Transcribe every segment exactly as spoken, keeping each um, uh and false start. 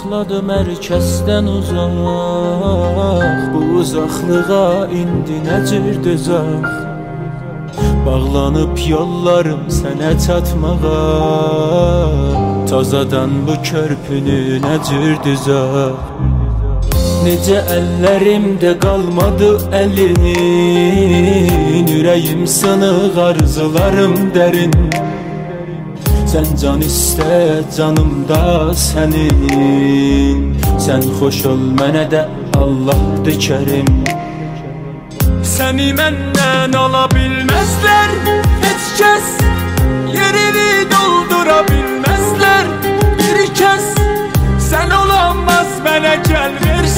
saxladı mərkəzdən uzaq. Bu uzaqlığa indi necir dözək? Bağlanıb yollarım sənə çatmağa, tazadan bu körpünü necir düzək? Necə əllərimdə qalmadı əlin, ürəyim sınıq, arzularım dərin. Sən can istə, canım da sənin. Sən xoş ol mənə də Allahdır Kərim. Səni məndən ala bilməzlər heç kəs, yerini doldura bilməzlər bir kəs. Sən olanmaz mənə gəl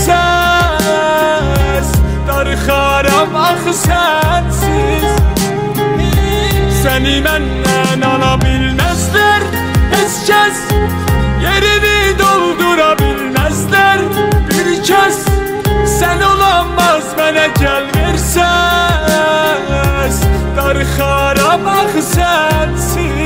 versəz, darıxaram axı sənsiz. Səni məndən ala bilməzlər heç kəs, yerini doldura bilməzlər bir kəs. Sən olanmaz mənə gəl versəz, darıxaram axı sənsiz.